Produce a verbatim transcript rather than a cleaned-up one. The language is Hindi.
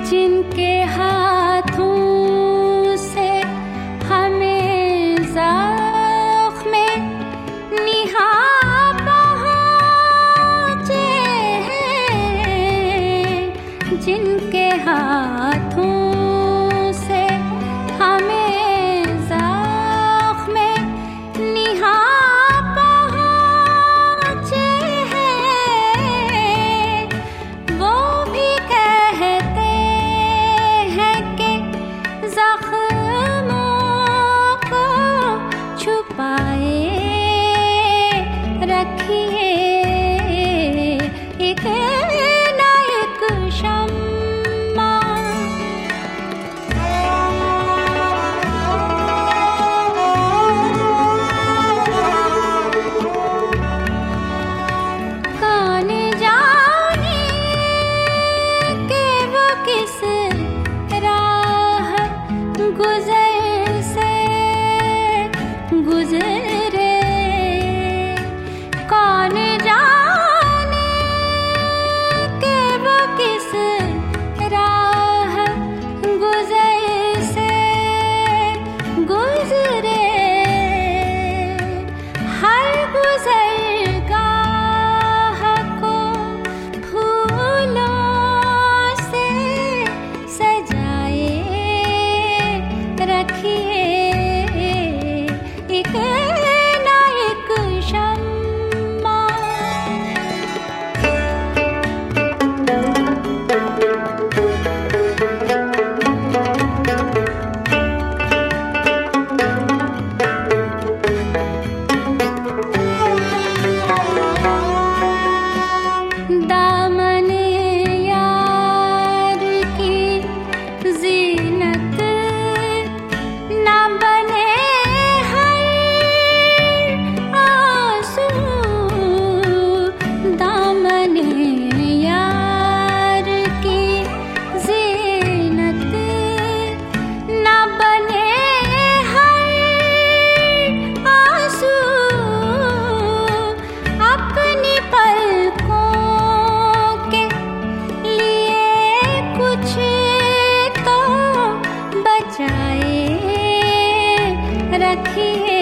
जिनके हाथों से हमें ज़ख्म निहां पहुँचे हैं, जिनके हाथों से हमें ज़ख्म निहां पहुँचे हैं, वो भी कहते हैं कि ज़ख्मों को छुपाए रखिए एक न एक शम्मा। कौन जाने कि वो किस राह गुज़र से गुज़रे, कौन जाने कि वो किस राह गुज़र से गुज़रे। हर गुज़रगाह को फूलों से सजाए रखिए एक न एक शम्मा। दामन यार की ज़ीनत न बने हर आंसू, दामन यार की ज़ीनत न बने हर आंसू। अपनी पलकों के लिए कुछ तो बचाए रखिए